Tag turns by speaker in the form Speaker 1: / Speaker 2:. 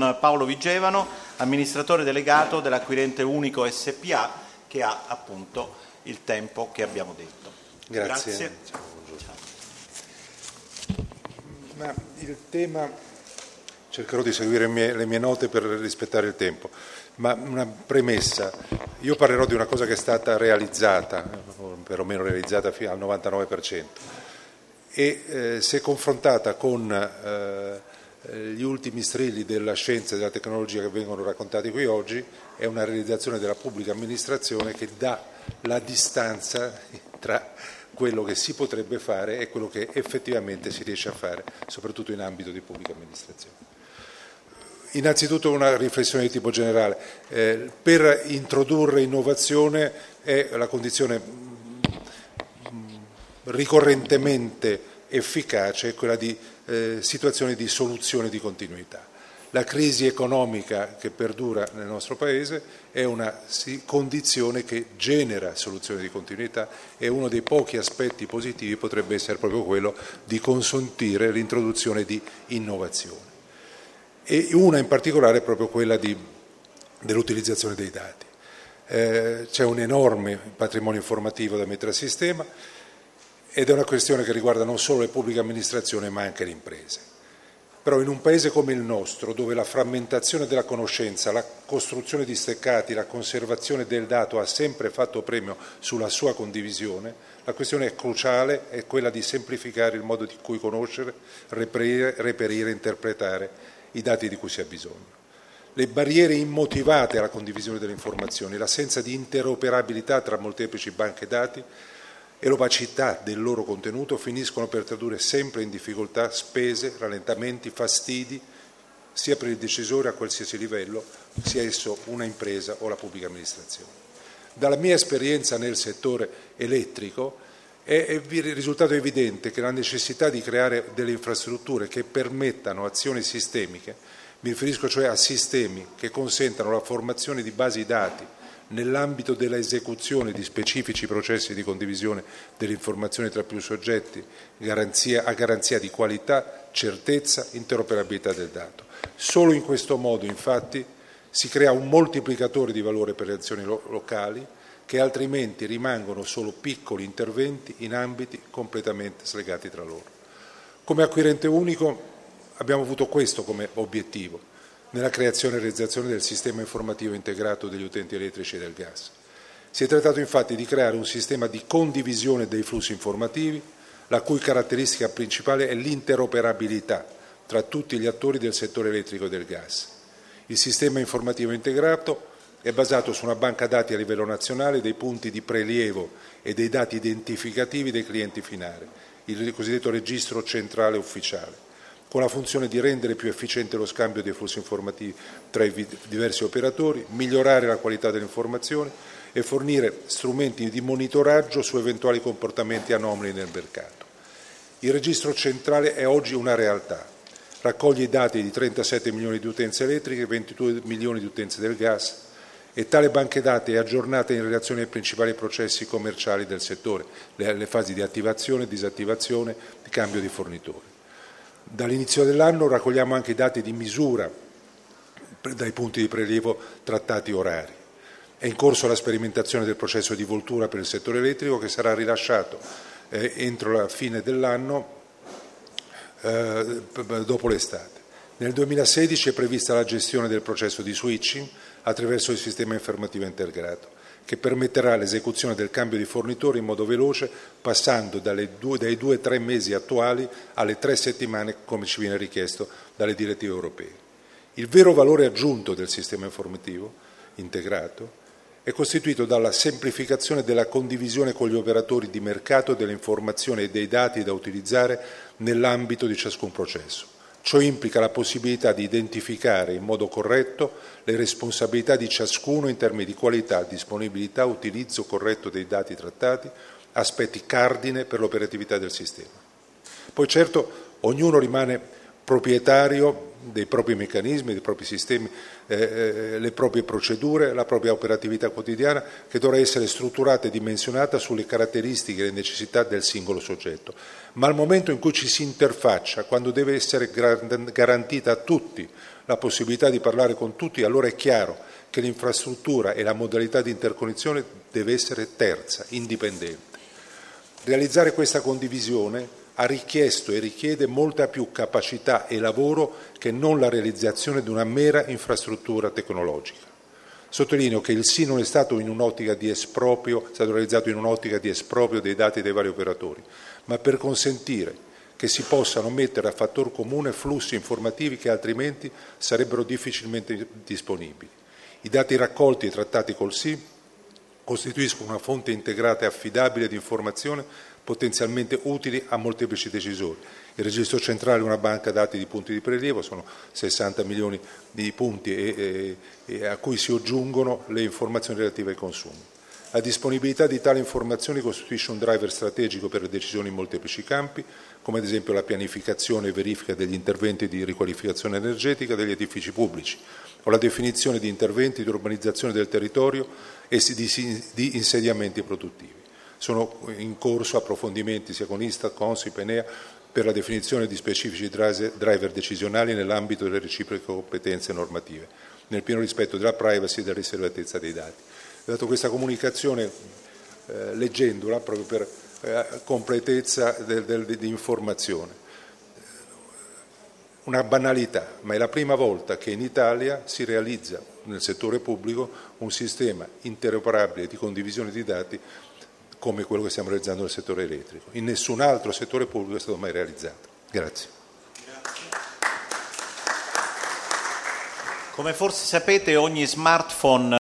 Speaker 1: con Paolo Vigevano, amministratore delegato dell'Acquirente Unico SPA, che ha appunto il tempo che abbiamo detto.
Speaker 2: Grazie. Ma il tema, cercherò di seguire le mie note per rispettare il tempo, ma una premessa: io parlerò di una cosa che è stata realizzata, o perlomeno realizzata fino al 99%, e se confrontata con gli ultimi strilli della scienza e della tecnologia che vengono raccontati qui oggi, è una realizzazione della pubblica amministrazione che dà la distanza tra quello che si potrebbe fare e quello che effettivamente si riesce a fare, soprattutto in ambito di pubblica amministrazione. Innanzitutto una riflessione di tipo generale. Per introdurre innovazione è la condizione ricorrentemente efficace quella di situazioni di soluzione di continuità. La crisi economica che perdura nel nostro Paese è una condizione che genera soluzioni di continuità, e uno dei pochi aspetti positivi potrebbe essere proprio quello di consentire l'introduzione di innovazione. E una in particolare è proprio quella dell'utilizzazione dei dati. C'è un enorme patrimonio informativo da mettere a sistema, ed è una questione che riguarda non solo le pubbliche amministrazioni ma anche le imprese. Però in un paese come il nostro, dove la frammentazione della conoscenza, la costruzione di steccati, la conservazione del dato ha sempre fatto premio sulla sua condivisione, la questione è cruciale, è quella di semplificare il modo in cui conoscere, reperire, interpretare i dati di cui si ha bisogno. Le barriere immotivate alla condivisione delle informazioni, l'assenza di interoperabilità tra molteplici banche dati e l'opacità del loro contenuto finiscono per tradurre sempre in difficoltà, spese, rallentamenti, fastidi, sia per il decisore a qualsiasi livello, sia esso una impresa o la pubblica amministrazione. Dalla mia esperienza nel settore elettrico è risultato evidente che la necessità di creare delle infrastrutture che permettano azioni sistemiche, mi riferisco cioè a sistemi che consentano la formazione di basi dati nell'ambito della esecuzione di specifici processi di condivisione delle informazioni tra più soggetti, a garanzia di qualità, certezza, interoperabilità del dato. Solo in questo modo, infatti, si crea un moltiplicatore di valore per le azioni locali, che altrimenti rimangono solo piccoli interventi in ambiti completamente slegati tra loro. Come Acquirente Unico abbiamo avuto questo come obiettivo nella creazione e realizzazione del sistema informativo integrato degli utenti elettrici e del gas. Si è trattato infatti di creare un sistema di condivisione dei flussi informativi, la cui caratteristica principale è l'interoperabilità tra tutti gli attori del settore elettrico e del gas. Il sistema informativo integrato è basato su una banca dati a livello nazionale dei punti di prelievo e dei dati identificativi dei clienti finali, il cosiddetto registro centrale ufficiale, con la funzione di rendere più efficiente lo scambio dei flussi informativi tra i diversi operatori, migliorare la qualità delle informazioni e fornire strumenti di monitoraggio su eventuali comportamenti anomali nel mercato. Il registro centrale è oggi una realtà, raccoglie i dati di 37 milioni di utenze elettriche e 22 milioni di utenze del gas, e tale banca dati è aggiornata in relazione ai principali processi commerciali del settore, le fasi di attivazione, disattivazione, di cambio di fornitori. Dall'inizio dell'anno raccogliamo anche i dati di misura dai punti di prelievo trattati orari. È in corso la sperimentazione del processo di voltura per il settore elettrico, che sarà rilasciato entro la fine dell'anno, dopo l'estate. Nel 2016 è prevista la gestione del processo di switching attraverso il sistema informativo integrato, che permetterà l'esecuzione del cambio di fornitore in modo veloce, passando dai 2-3 mesi attuali alle 3 settimane, come ci viene richiesto dalle direttive europee. Il vero valore aggiunto del sistema informativo integrato è costituito dalla semplificazione della condivisione con gli operatori di mercato delle informazioni e dei dati da utilizzare nell'ambito di ciascun processo. Ciò implica la possibilità di identificare in modo corretto le responsabilità di ciascuno in termini di qualità, disponibilità, utilizzo corretto dei dati trattati, aspetti cardine per l'operatività del sistema. Poi certo ognuno rimane proprietario dei propri meccanismi, dei propri sistemi, le proprie procedure, la propria operatività quotidiana, che dovrà essere strutturata e dimensionata sulle caratteristiche e le necessità del singolo soggetto. Ma al momento in cui ci si interfaccia, quando deve essere garantita a tutti la possibilità di parlare con tutti, allora è chiaro che l'infrastruttura e la modalità di interconnessione deve essere terza, indipendente. Realizzare questa condivisione ha richiesto e richiede molta più capacità e lavoro che non la realizzazione di una mera infrastruttura tecnologica. Sottolineo che il sì non è stato in un'ottica di esproprio, è stato realizzato in un'ottica di esproprio dei dati dei vari operatori, ma per consentire che si possano mettere a fattor comune flussi informativi che altrimenti sarebbero difficilmente disponibili. I dati raccolti e trattati col sì costituiscono una fonte integrata e affidabile di informazione potenzialmente utili a molteplici decisori. Il registro centrale è una banca dati di punti di prelievo, sono 60 milioni di punti a cui si aggiungono le informazioni relative ai consumi. La disponibilità di tali informazioni costituisce un driver strategico per le decisioni in molteplici campi, come ad esempio la pianificazione e verifica degli interventi di riqualificazione energetica degli edifici pubblici o la definizione di interventi di urbanizzazione del territorio e di insediamenti produttivi. Sono in corso approfondimenti sia con Istat, Consip, Enea per la definizione di specifici driver decisionali nell'ambito delle reciproche competenze normative, nel pieno rispetto della privacy e della riservatezza dei dati. Ho dato questa comunicazione leggendola proprio per completezza di informazione. Una banalità, ma è la prima volta che in Italia si realizza nel settore pubblico un sistema interoperabile di condivisione di dati come quello che stiamo realizzando nel settore elettrico. In nessun altro settore pubblico è stato mai realizzato. Grazie.
Speaker 1: Come forse sapete, ogni smartphone